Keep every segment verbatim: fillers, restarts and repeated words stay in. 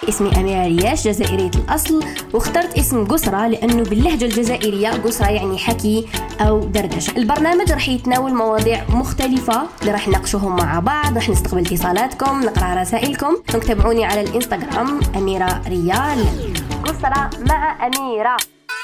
اسمي أميرة رياش، جزائرية الأصل، واخترت اسم قسرة لأنه باللهجة الجزائرية قسرة يعني حكي أو دردشة. البرنامج رح يتناول مواضيع مختلفة اللي رح نناقشوهم مع بعض، رح نستقبل اتصالاتكم، نقرأ رسائلكم. تابعوني على الإنستغرام أميرة ريال. قسرة مع أميرة.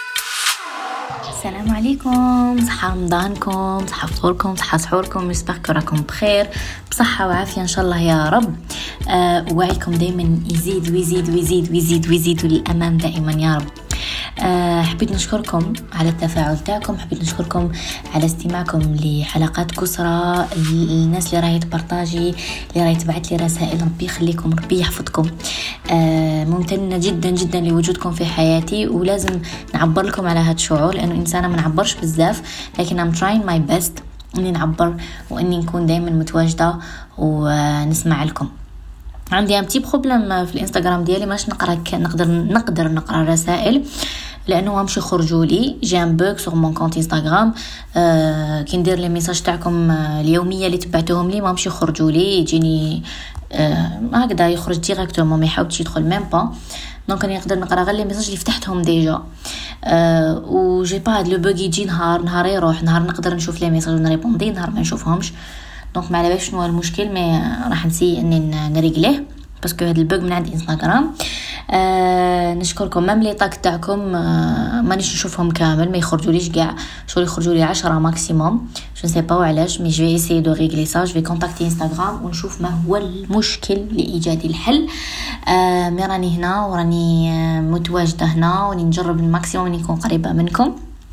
السلام عليكم، صحة رمضانكم، صحة فطوركم، صحة سحوركم، نسبحكم راكم بخير بصحة وعافية إن شاء الله يا رب. أه وعيكم دايما يزيد ويزيد ويزيد ويزيد ويزيد للأمام دائما يا رب. أه حبيت نشكركم على التفاعل تاعكم، حبيت نشكركم على استماعكم لحلقات كسرى، الناس اللي راهي تبارطاجي، اللي راهي تبعت لي رسائل، ربي يخليكم، ربي يحفظكم. أه ممتنة جدا جدا لوجودكم في حياتي، ولازم نعبر لكم على هذا الشعور لأنه إنسانة ما نعبرش بزاف، لكن I'm trying my best إني نعبر وإني نكون دايما متواجدة ونسمع لكم. عندي امتي بروبليم في الانستغرام ديالي، ماش نقرا نقدر نقدر نقرا رسائل لانه ما مشي يخرجوا لي جام بوك سور مون كونت انستغرام. آه كي ندير لي ميساج تاعكم اليوميه اللي تبعتوهم لي ما مشي يخرجوا لي، يجيني آه هكذا يخرج ديريكتومون، ما يحاولش يدخل ميم با. دونك انا نقدر نقرا غير لي ميساج اللي فتحتهم ديجا. آه و جي با هاد لو بوغ يجي نهار نهار يروح، نهار نقدر نشوف لي ميساج ونريبوندي، نهار ما نشوفهمش. دونك ما على باليش شنو المشكل، مي راح نسي اني نريغليه باسكو هذا البوغ من عند انستغرام. آه نشكركم مام لي طاق تاعكم، آه مانيش نشوفهم كامل، ما يخرجوليش كاع، شغل يخرجوا لي عشرة ماكسيموم، جو نسي با علاش، مي جو اسي دو ريغلي سا، جو في كونتاكتي انستغرام ونشوف ما هو المشكل لايجاد الحل. آه مي راني هنا وراني متواجده هنا، وراني نجرب الماكسيموم اني نكون قريبه منكم.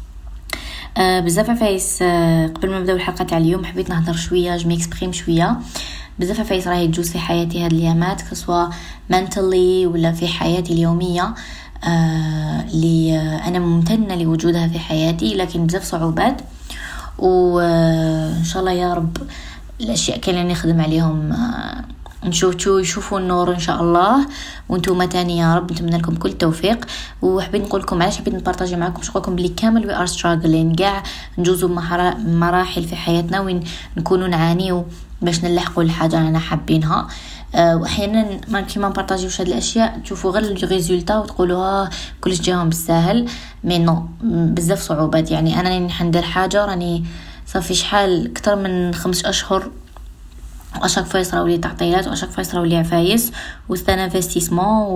آه بزاف عفايس. آه قبل ما نبداو الحلقه تاع اليوم حبيت نهضر شويه، جو ميكسبريم شويه. بزاف عفايس راهي تجوز في حياتي هاد الايامات، كسوا منتلي ولا في حياتي اليوميه، آه اللي آه انا ممتنه لوجودها في حياتي، لكن بزاف صعوبات، وان شاء الله يا رب الاشياء كاين اللي نخدم عليهم آه نشوفوا يشوفوا النور ان شاء الله. وانتم تاني يا رب نتمنى لكم كل التوفيق. وحبيت نقول لكم علاش حبيت نبارطاجي معكم، شكركم بلي كامل وي ار ستراغلين كاع نجوزوا مراحل في حياتنا وين نكونوا نعانيو باش نلحقوا الحاجه اللي انا حابينها. أه واحيانا ما كيما نبارطاجيوش هاد الاشياء تشوفوا غير الريزولتا وتقولوا ها كلش جاهم بالساهل، مي نو بزاف صعوبات. يعني انا راني ندير حاجه، راني صافي شحال اكثر من خمس اشهر واشاك فايس يصراو لي تعطيلات، واشاك فايس يصراو لي عفايس وستان انفستيسمون،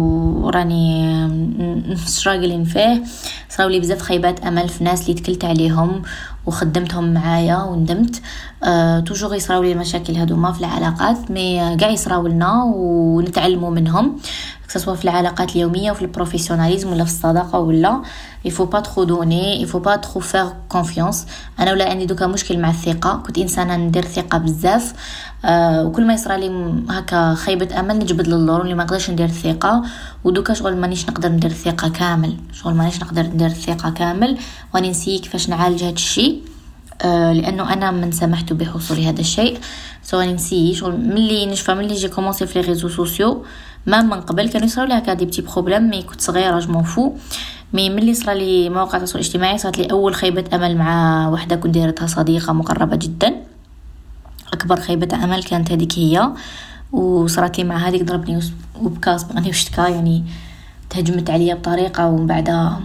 وراني ستراغلين فيه. صراو لي بزاف خيبات امل في ناس اللي تكلت عليهم وخدمتهم معايا وندمت. أه توجور يصراو لي المشاكل هذوما في العلاقات، مي كاع يصراو لنا ونتعلموا منهم، سواء في العلاقات اليوميه وفي البروفيسيوناليزم ولا في الصداقه ولا il faut pas trop donner, il faut pas trop faire confiance. انا ولا عندي دوكا مشكل مع الثقه، كنت انسانه ندير ثقه بزاف، أه وكل ما يصرى لي هكا خيبه امل نجبد للور اللي ما نقدرش ندير الثقه. ودوكا شغل مانيش نقدر ندير الثقه كامل، شغل مانيش نقدر ندير الثقه كامل، واني نسي كيفاش نعالج هذا الشيء. أه لانه انا من سمحت بحصول هذا الشيء، سواء نسي شغل ملي نشفى ملي جي كومونسي في لي ريزو سوسيو. ما من قبل كانوا يصراو لي هكا دي بتي بروبليم، مي كنت صغيره جو فو. مي ملي صرا لي مواقع التواصل الاجتماعي صارت لي اول خيبه امل مع وحده كنت دايرتها صديقه مقربه جدا، اكبر خيبه امل كانت هذيك هي. وصارت لي مع هذيك ضربني وبكاس بغاني وشتكا، يعني تهجمت عليا بطريقه، ومن بعدها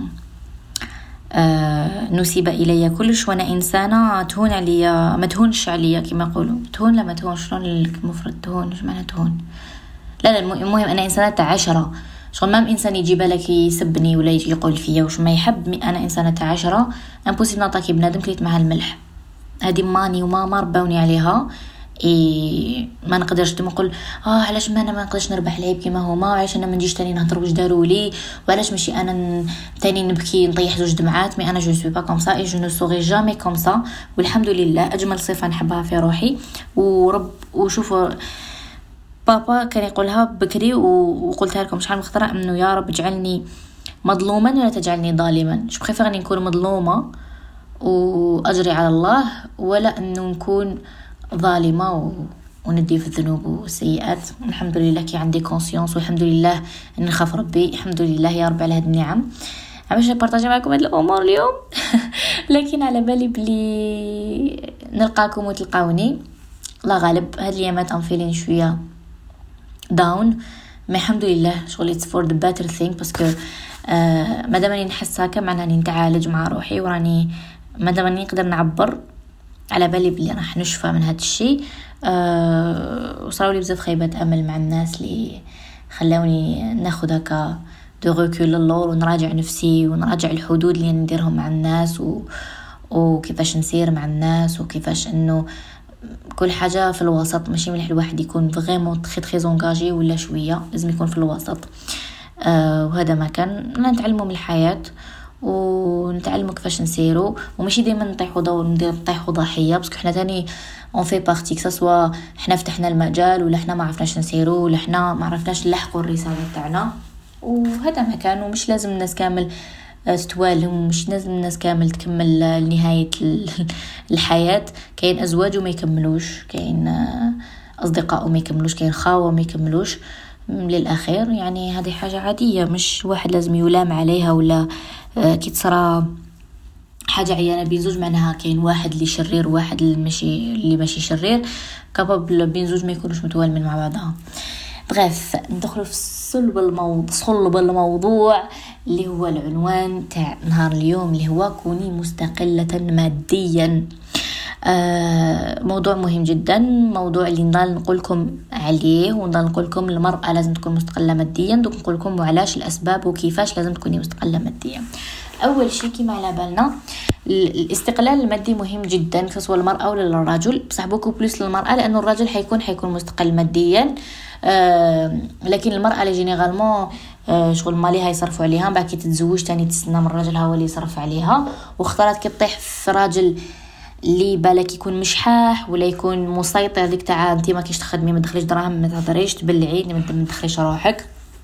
آه نسيب الي كلش، وانا انسانه تهون عليا، ما تهونش عليا كما يقولوا، تهون لا ما تهونش، شلون المفروض تهون، ايش معنى تهون؟ لا لا المهم انا انسانه تاع عشرة، شغل ما انسان يجي بالك يسبني ولا يجي يقول فيا واش ما يحب. انا انسانه تاع عشرة، امبوسيبل نعطيكي بنادم كليت معها الملح، هذه ماني وماما رباوني عليها. إيه ما نقدرش ديما نقول اه علاش ما انا ما نقدرش نربح العيب كيما هما، علاش انا ما نجيش تاني نهضر واش داروا لي، وعلاش ماشي انا تاني نبكي نطيح زوج دمعات. مي انا جو سوي با كوم سا اي جو نو سوري جامي كوم سا، والحمد لله اجمل صفه نحبها في روحي. ورب وشوفوا بابا كان يقولها بكري وقلتها لكم شحال مخطره، انه يا رب اجعلني مظلوما ولا تجعلني ظالما. جو بريفير اني نكون مظلومه واجري على الله، ولا انه نكون ظالمه و... وندي في الذنوب والسيئات. الحمد لله كي عندي كونسيونس، والحمد لله اني نخاف ربي، الحمد لله يا رب على هذه النعم. علاش نبارطاجي معكم هذه الامور اليوم لكن على بالي بلي نلقاكم وتلقاوني، لا غالب. هاد الايامات ام فيلين شويه داون، ما الحمد لله شغل it's for the better thing باسكو آه مادام اني نحس هكا معناها اني نتعالج مع روحي وراني مادام اني نقدر نعبر على بالي بلي راح نشفى من هذا الشيء. أه وصاروا لي بزاف خيبات امل مع الناس اللي خلاوني ناخذ هكا دو ريكول للور ونراجع نفسي ونراجع الحدود اللي نديرهم مع الناس و... وكيفاش نسير مع الناس وكيفاش انه كل حاجه في الوسط. ماشي مليح الواحد يكون فريمون تري تري انغاجي ولا شويه، لازم يكون في الوسط. أه وهذا ما كان نتعلموا من الحياه ونتعلموا كيفاش نسيروا وماشي دائما نطيحوا دور ندير نطيحوا ضحيه باسكو حنا ثاني اون في بارتي كسوا حنا فتحنا المجال ولا حنا ما عرفناش نسيروا ولا حنا ما عرفناش نلحقوا الرساله تاعنا. وهذا ما كان ومش لازم الناس كامل تتوالهم، مش لازم الناس كامل تكمل لنهايه الحياه. كاين ازواج وما يكملوش، كاين اصدقاء وما يكملوش، كاين خاوه وما يكملوش للاخير. يعني هذه حاجه عاديه، مش واحد لازم يلام عليها ولا كي تصرى حاجه عيانه بين زوج معناها كاين واحد اللي شرير وواحد اللي ماشي اللي ماشي شرير. كابابل بين زوج ما يكونوش متوالمين مع بعضها. بغيف ندخلوا في صلب الموضوع صلب الموضوع اللي هو العنوان تاع نهار اليوم اللي هو كوني مستقله ماديا. آه موضوع مهم جدا، موضوع اللي نضل نقول لكم عليه ونضل نقول لكم المرأة لازم تكون مستقلة ماديا. دوك نقول لكم وعلاش الأسباب وكيفاش لازم تكوني مستقلة ماديا. أول شيء كما على بالنا الاستقلال المادي مهم جدا سواء المرأة ولا الرجل، بصح بوكو بلوس للمرأة لأنه الرجل حيكون حيكون مستقل ماديا. آه لكن المرأة اللي جينيرالمون آه شغل ماليها يصرفوا عليها، بعد كي تتزوج تاني تستنى من الرجل هو اللي يصرف عليها. واختارت كي تطيح في راجل اللي بالك يكون مشحاح ولا يكون مسيطر ديك تاع انت ما كيش تخدمي ما تدخليش دراهم ما تهضريش تبلعي ما تدخليش روحك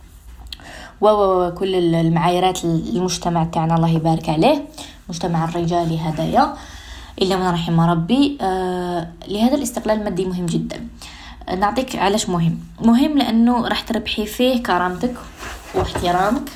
و كل المعاييرات المجتمع تاعنا الله يبارك عليه مجتمع الرجالي هدايا الا من رحم ربي. آه لهذا الاستقلال المادي مهم جدا. آه نعطيك علاش مهم. مهم لانه راح تربحي فيه كرامتك واحترامك.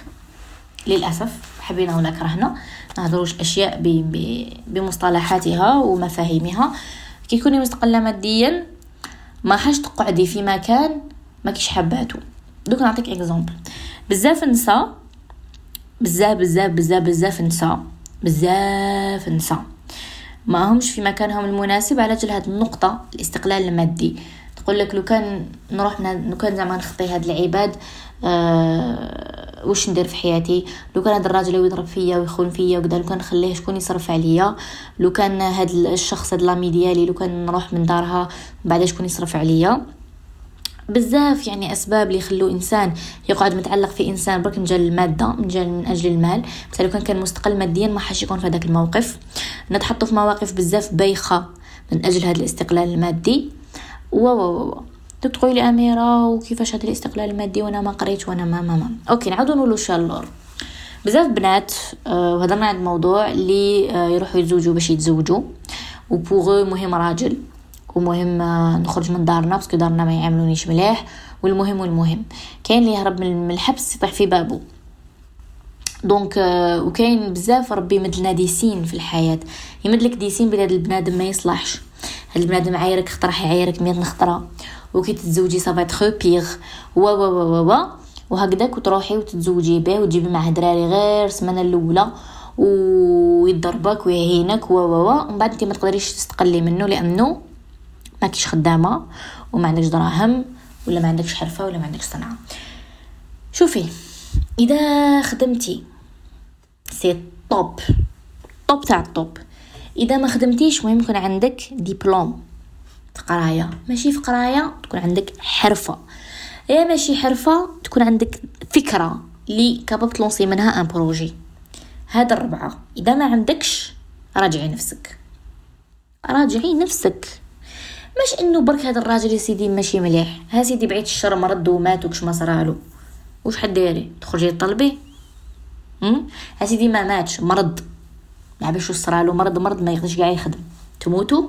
للاسف حبينا ولا كرهنا نهضروش اشياء بمصطلحاتها ومفاهيمها. كي تكوني مستقله ماديا ما حاش تقعدي في مكان ما كيش حباتو. دوك نعطيك اكزامبل. بزاف نساء بزاف بزاف بزاف بزاف نساء بزاف نساء ما همش في مكانهم المناسب على جل هذه النقطه الاستقلال المادي. تقول لك لو كان نروح لو كان زعما نخطي هاد العباد أه واش ندير في حياتي، لو كان هذا الراجل يضرب فيا ويخون فيا وكذا، لو كان نخليه شكون يصرف عليا، لو كان هذا الشخص هذا لامي ديالي لو كان نروح من دارها بعد شكون يصرف عليا. بزاف يعني اسباب اللي يخلو انسان يقعد متعلق في انسان برك من جال الماده من جال من اجل المال. بس لو كان كان مستقل ماديا ما حاش يكون في هذاك الموقف. نتحطوا في مواقف بزاف بايخه من اجل هذا الاستقلال المادي. و و تقولي لي اميره وكيفاش هذا الاستقلال المادي وانا ما قريت وانا ما ما, ما. اوكي نعاودوا نقولوا شالور. بزاف بنات آه وهضرنا عن الموضوع اللي آه يروحوا يتزوجوا باش يتزوجوا وبوغ مهم راجل ومهم آه نخرج من دارنا باسكو دارنا ما يعاملونيش مليح. والمهم والمهم كاين اللي يهرب من الحبس يطيح في بابه. دونك آه وكاين بزاف ربي مدلنا ديسين في الحياه يمدلك ديسين بلاد البنادم ما يصلحش. هاد البنادم عايرك خطره يعايرك مية نخطره وكي تتزوجي صافا ترو بيغ و و و و وهكذاك وتروحي وتتزوجي به وتجيبي معاه دراري غير السمانه الاولى ويضربك ويهينك و و و ومن بعد انت ما تقدريش تستقلي منه لانه ما كيش خدامه وما عندكش دراهم ولا ما عندكش حرفه ولا ما عندكش صنعه. شوفي اذا خدمتي سي توب توب تاع الطوب. اذا ما خدمتيش مهم يكون عندك دبلوم في قرايه، ماشي في قرايه تكون عندك حرفه، يا ماشي حرفه تكون عندك فكره اللي كاباب تلونسي منها ان بروجي. هذا الربعه اذا ما عندكش راجعي نفسك راجعي نفسك. مش انه برك هذا الراجل يا سيدي ماشي مليح، ها سيدي بعيد الشر مرض ومات وكش ما صرالو واش حديري تخرجي تطلبي؟ هم ها سيدي ما ماتش مرض ما باش صرالو مرض مرض ما يقدرش كاع يخدم تموتوا.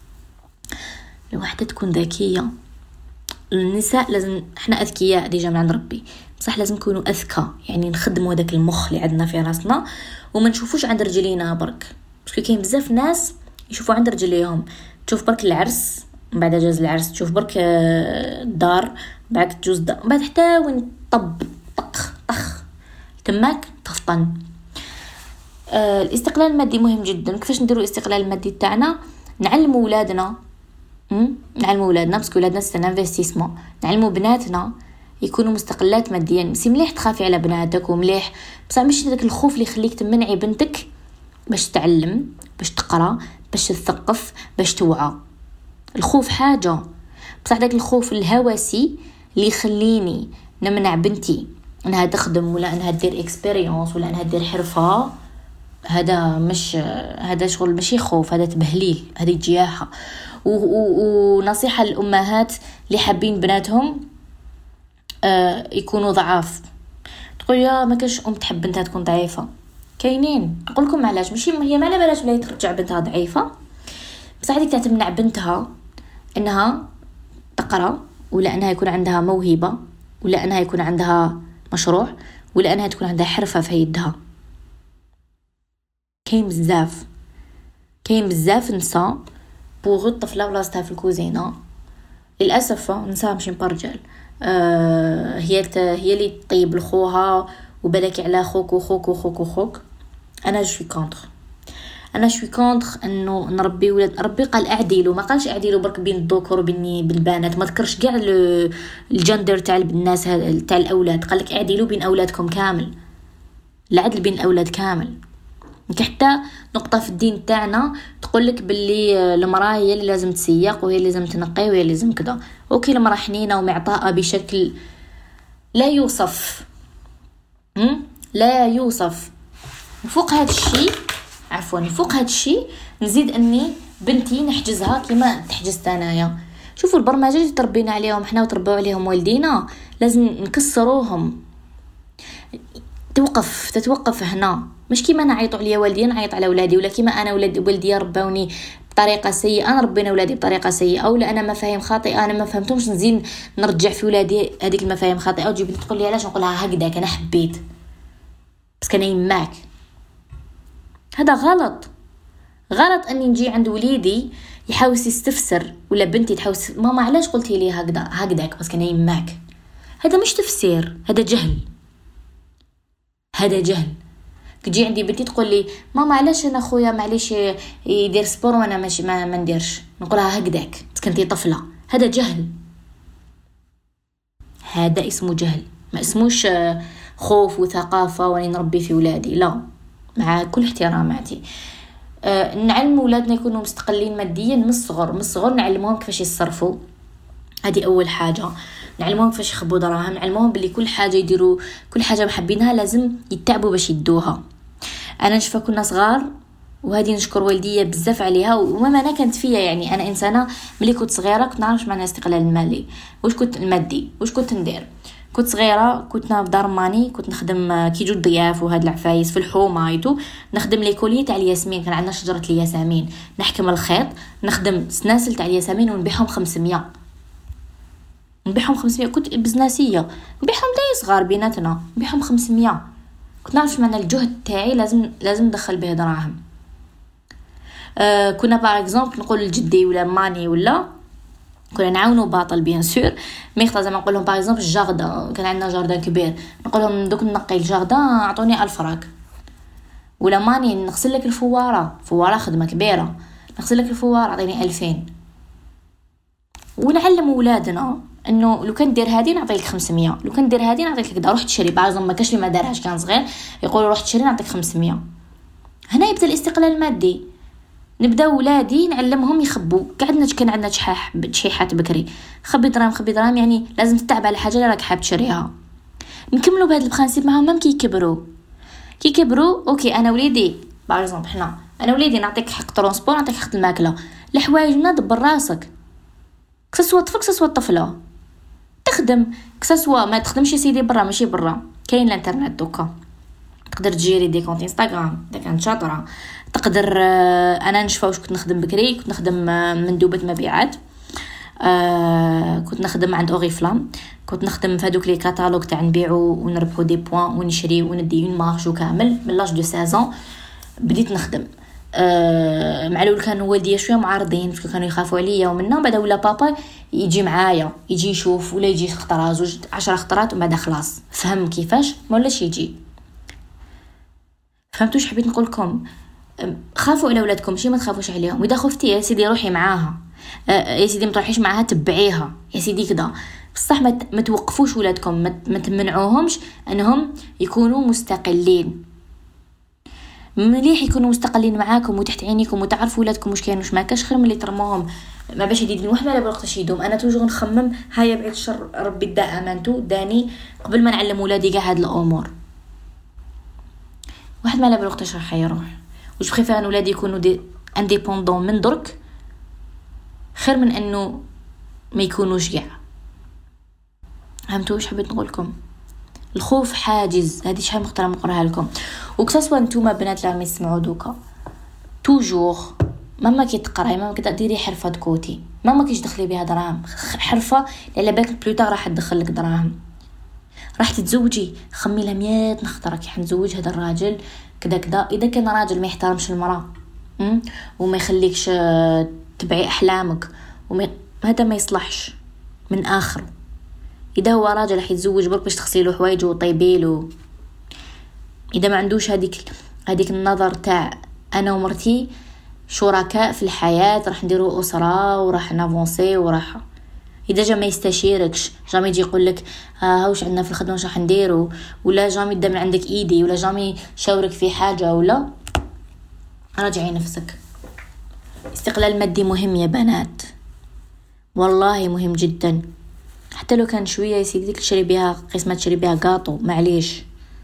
الوحده تكون ذكيه. النساء لازم احنا اذكياء ديجا من عند ربي بصح لازم نكونوا اذكى يعني نخدموا داك المخ اللي عندنا في راسنا وما نشوفوش عند رجلينا برك. باسكو كاين بزاف ناس يشوفوا عند رجليهم. تشوف برك العرس من بعد جاز العرس تشوف برك الدار، بعد تجوز الدار، بعد حتى وين طب طخ طخ تماك تفطن. آه الاستقلال المادي مهم جدا. كيفاش نديروا الاستقلال المادي تاعنا؟ نعلموا ولادنا، نعلموا ولادنا باسكو ولادنا سي انفستيسمون، نعلموا بناتنا يكونوا مستقلات ماديا. ماشي مليح تخافي على بناتك ومليح، بصح ماشي داك الخوف اللي يخليك تمنعي بنتك باش تعلم، باش تقرا، باش تثقف، باش توعى. الخوف حاجه، بصح داك الخوف الهوسي اللي يخليني نمنع بنتي انها تخدم ولا انها دير اكسبيريونس ولا انها دير حرفه، هذا مش هذا شغل، ماشي خوف، هذا تبهليل، هذه جياحه. ونصيحه للامهات اللي حابين بناتهم آه يكونوا ضعاف. تقول يا ما كاش ام تحب بنتها تكون ضعيفه، كاينين. نقول لكم علاش، ماشي هي ما على بالهاش بلا ترجع بنتها ضعيفه، بس هذيك تمنع بنتها انها تقرا ولا انها يكون عندها موهبه ولا انها يكون عندها مشروع ولا انها تكون عندها حرفه في يدها. كاين بزاف كاين بزاف نساء بوغ الطفله بلاصتها في الكوزينه، للاسف نساء ماشي برجال، آه هي هي اللي تطيب لخوها وبالك على خوك وخوك وخوك وخوك. انا شوي كونتر، انا شوي كونتر انه نربي ولاد. ربي قال اعدلوا، ما قالش اعدلوا برك بين الذكور وبين بالبنات، ما ذكرش كاع الجندر تاع الناس تاع الاولاد، قال لك اعدلوا بين اولادكم كامل، العدل بين الاولاد كامل. حتى نقطه في الدين تاعنا تقول لك باللي المراه هي اللي لازم تسيق وهي اللي لازم تنقي وهي اللي لازم كذا. اوكي المراه حنينه ومعطاءه بشكل لا يوصف، هم؟ لا يوصف. فوق هذا الشيء عفوا فوق هذا الشيء نزيد اني بنتي نحجزها كما تحجزت انايا. شوفوا البرمجه اللي تربينا عليهم حنا وتربوا عليهم والدينا لازم نكسروهم. توقف تتوقف هنا، مش كيما نعيطوا عليا والدي نعيط على اولادي، ولا كيما انا ولادي ولدي ربوني بطريقه سيئه انا ربينا اولادي بطريقه سيئه، ولا انا مفاهيم خاطئه انا ما فهمتهمش نزيد نرجع في ولادي هذيك المفاهيم خاطئه وتجي بنت تقول لي علاش نقولها هكذاك انا حبيت بس كان يماك. هذا غلط. غلط اني نجي عند وليدي يحاول يستفسر ولا بنتي تحاول ماما علاش قلتي لي هكذا هكذاك بس كان يماك. هذا مش تفسير، هذا جهل، هذا جهل. تجي عندي بنتي تقول لي ماما علاش انا خويا معليش يدير سبور وانا ماشي ما, ما نديرش، نقولها هكذاك بس كنتي طفله. هذا جهل، هذا اسمه جهل، ما اسموش خوف وثقافه واني نربي في ولادي. لا، مع كل احتراماتي أه نعلم ولادنا يكونوا مستقلين ماديا من الصغر. من الصغر نعلمهم كيفاش يصرفوا، هذه اول حاجه. نعلمهم كيفاش يخبوا دراهم، نعلمهم باللي كل حاجه يديروا كل حاجه محبينها لازم يتعبوا باش يدوها. انا نشوف كنا صغار وهذه نشكر والديه بزاف عليها وما انا كانت فيا، يعني انا انسانه ملي كنت صغيره كنت نعرف معنى الاستقلال المالي، واش كنت المادي واش كنت ندير. كنت صغيره كنت في دار ماني، كنت نخدم كي يجوا الضياف وهاد العفايس في الحومه ايتو، نخدم لي كولي تاع الياسمين، كان عندنا شجره الياسمين، نحكم الخيط، نخدم سناسل تاع الياسمين ونبيعهم خمسمية، نبيعهم خمسمية. كنت بزناسيه نبيعهم داي صغار بيناتنا، نبيعهم خمسمية. كنت نعرف معنى الجهد تاعي لازم لازم ندخل به دراهم. آه كنا باغ اكزومبل نقول لجدي ولا ماني ولا كنا نعاونوا باطل بيان سور، مي خطا زعما نقول لهم باغ اكزومبل الجاردان، كان عندنا جاردان كبير، نقول لهم دوك نقي الجاردان اعطوني ألف فراك، ولا ماني نغسل لك الفواره، فواره خدمه كبيره، نغسل لك الفواره اعطيني ألفين. ونعلم اولادنا انه لو كان دير هذه نعطيك خمسمية، لو كان دير هذه نعطيك كذا، روح تشري. بعض ما كاش اللي ما دارهاش كان صغير يقولوا روح تشري نعطيك خمسمية. هنا يبدا الاستقلال المادي. نبدا ولادي نعلمهم يخبوا. قعدنا كان عندنا شحاح شحيحات بكري، خبي دراهم خبي دراهم، يعني لازم تتعب على حاجه اللي راك حاب تشريها. نكملوا بهذا البرانسيب معهم مام كي يكبروا كي يكبروا اوكي انا وليدي باغ اكزومبل حنا انا وليدي نعطيك حق ترونسبور، نعطيك حق الماكله، الحوايج ما دبر راسك، كسوا طفل كسوا طفله تخدم، كسوا ما تخدمش يا سيدي برا ماشي برا، كاين الانترنت دوكا تقدر تجيري دي كونت انستغرام اذا كانت شاطره، تقدر. انا نشفى واش كنت نخدم بكري، كنت نخدم مندوبه مبيعات، آه كنت نخدم عند اوريفلام، كنت نخدم في هذوك لي كاتالوج تاع نبيعوا ونربحوا دي بوين ونشري وندي اون مارج وكامل من لاج دو سيزون بديت نخدم. أه معلول كانوا والديا شويه معارضين كانوا يخافوا عليا ومنهم بعد ولا بابا يجي معايا يجي يشوف ولا يجي خطره زوج عشرة خطرات ومن بعد خلاص فهم كيفاش ما ولاش يجي. فهمتوا اش حبيت نقول لكم؟ خافوا على اولادكم ماشي ما تخافوش عليهم. واذا خفتي يا سيدي روحي معاها، أه يا سيدي ما تروحيش معاها تبعيها يا سيدي كذا. بصح ما توقفوش ولادكم ما تمنعوهمش انهم يكونوا مستقلين. مليح يكونوا مستقلين معاكم وتحت عينيكم وتعرفوا ولادكم واش كاين واش ما كاش خير من اللي ترموهم ما باش يدير واحد ما بلقطش يدوم. انا توجور نخمم هيا بعيد الشر ربي دا امانتو داني قبل ما نعلم ولادي كاع هاد الامور. واحد ما لا بلقطش راح يروح واش بخيفه ان ولادي يكونوا دي انديبوندون من درك خير من انه ما يكونوش كاع. فهمتوا واش حبيت نقول لكم؟ الخوف حاجز. هذه شحال مختار نقراها لكم. وكسوا نتوما بنات اللي يسمعوا دوكا توجور ماما كي تقراي ماما كي ديري حرفه كوتي ماما كيش دخلي بها دراهم حرفه على بالك بلوطا راح تدخل لك دراهم. راح تتزوجي خمي لها مية نخطره كي حنزوج هذا الراجل كذا كذا. اذا كان راجل ما يحترمش المراه وما يخليكش تبعي احلامك وما هذا ما يصلحش من اخره. اذا هو راجل راح يتزوج برك باش تغسلي له حوايجه وطيبي له. اذا ما عندوش هذيك هذيك النظر تاع انا ومرتي شركاء في الحياه راح نديروا اسره وراح نافونسي وراح. اذا جا ما يستشيركش جامي يجي يقول لك ها واش عندنا في الخدمه واش راح نديروا ولا جامي يدم عندك ايدي ولا جامي يشاورك في حاجه ولا راجعي نفسك. استقلال المادي مهم يا بنات والله مهم جدا. حتى لو كان شويه يا سيدي تشري بها قسمه تشري بها قاطو معليش.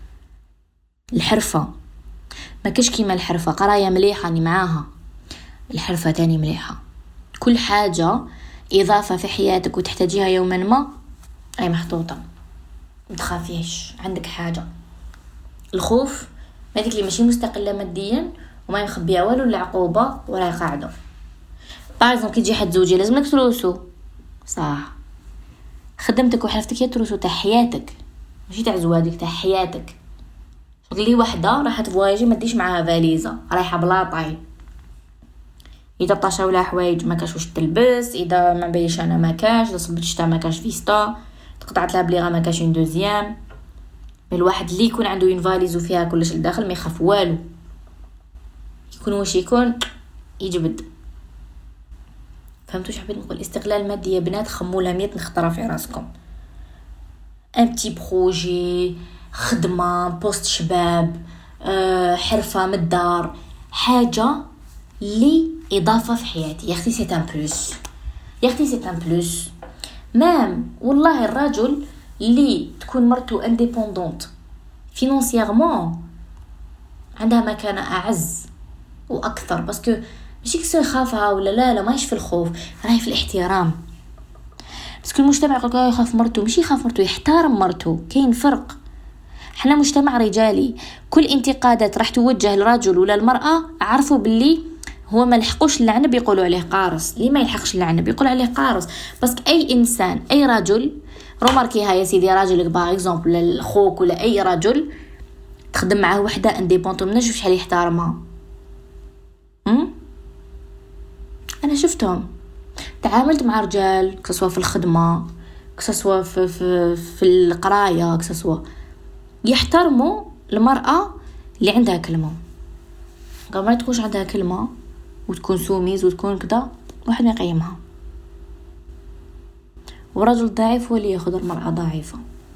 الحرفه ما كاش كيما الحرفه قرايه مليحه اني معاها الحرفه تاني مليحه. كل حاجه اضافه في حياتك وتحتاجيها يوما ما اي محطوطه ما تخافيش عندك حاجه. الخوف ما ديك اللي ماشي مستقله ماديا وما مخبيه والو العقوبه ولا قاعده. بعضهم كي تجي حد زوجي لازم لك تروسو صح. خدمتك وحرفتك هي تروسو تاع حياتك ماشي تاع زواجك تاع حياتك. اللي وحده راح تفواياجي ما تديش معاها فاليزه رايحه بلاطاي. اذا طاشاو لها حوايج ما كاش واش تلبس. اذا ما بيش انا ما كاش. اذا صبت شتا ما كاش فيستا. تقطعت لها بليغه ما كاش اون دوزيام. الواحد اللي يكون عنده اون فاليز وفيها كلش لداخل ما يخاف والو. يكون واش يكون يجبد. فهمتوا اش حبيت نقول؟ استقلال مادي يا بنات خموا لها مية نخطره في راسكم. ان بتي بروجي خدمه بوست شباب أه، حرفه من الدار حاجه لي اضافه في حياتي يا اختي. سي ان بلوس يا اختي سي ان بلوس. مام والله الرجل اللي تكون مرته انديبوندونت فينانسييرمون عندها مكانه اعز واكثر باسكو ماشي كسو يخافها ولا لا لا ماهيش في الخوف راهي في الاحترام. باسكو المجتمع يقول يخاف مرته ماشي يخاف مرته يحترم مرته. كاين فرق. احنا مجتمع رجالي كل انتقادات راح توجه للرجل ولا المرأة عرفوا باللي هو ما لحقوش اللعنب يقولوا عليه قارص. ليه ما يلحقش اللعنب يقول عليه قارص؟ بس اي انسان اي رجل روماركي هاي يا سيدي راجلك باغ اكزومبل الخوك ولا اي رجل تخدم معاه وحده انديبونط من نشوف شحال يحترمها. امم انا شفتهم تعاملت مع رجال كسوا في الخدمه كسوا في في في القرايه كسوا يحترموا المراه اللي عندها كلمه. قبل ما تكونش عندها كلمه وتكون سوميز وتكون كذا واحد ما يقيمها. ورجل ضعيف هو اللي ياخذ المراه ضعيفه.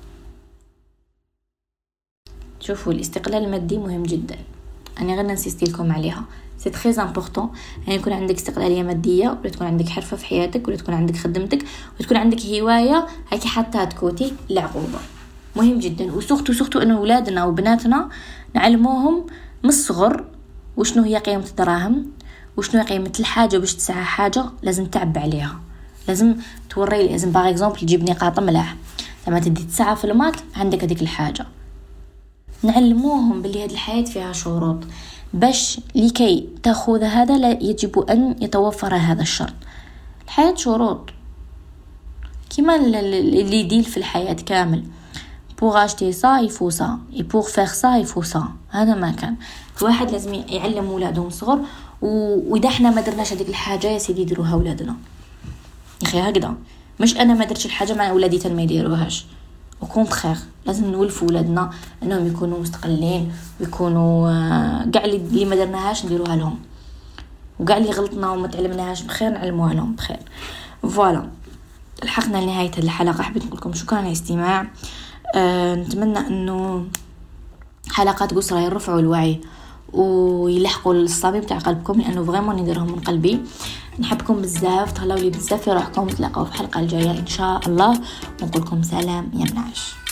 شوفوا الاستقلال المادي مهم جدا. انا غير ننسيستي لكم عليها سي تري امبورطون يعني يكون عندك استقلاليه ماديه ولا تكون عندك حرفه في حياتك ولا تكون عندك خدمتك وتكون عندك هوايه هيك حتى تكوتي العقوبه. مهم جدا. وسورتو سورتو ان اولادنا وبناتنا نعلموهم من الصغر وشنو هي قيمه الدراهم وشنو هي قيمه الحاجه. باش تسعى حاجه لازم تعب عليها لازم توري لازم باغ اكزومبل تجيب نقاط ملاح لما تدي تسعى في المات عندك هذيك الحاجه. نعلموهم باللي هذه الحياه فيها شروط باش لكي تأخذ هذا لا يجب أن يتوفر هذا الشرط. الحياة شروط كما اللي يديل في الحياة كامل. pour acheter ça il faut ça et pour faire ça il faut ça. هذا ما كان الواحد لازم يعلم ولاده من صغر واذا احنا ما درناش هذيك الحاجه يا سيدي يديروها اولادنا يا اخي هكذا. مش انا ما درتش الحاجه مع ولادي تن ما يديروهاش، وكونتخير لازم نولفوا ولادنا انهم يكونوا مستقلين ويكونوا كاع اللي ما درناهاش نديروها لهم، وكاع اللي غلطنا وما تعلمناهاش بخير نعلموها لهم بخير. فوالا لحقنا لنهايه هذه الحلقه. حبيت نقول لكم شكرا على الاستماع. أه نتمنى انه حلقات قصرى يرفعوا الوعي ويلحقوا الصميم تاع قلبكم، لانه فريمون نديرهم من قلبي. نحبكم بزاف، تهلاو لي بزاف في روحكم. نتلاقاو في الحلقه الجايه ان شاء الله، ونقول لكم سلام يا منعش.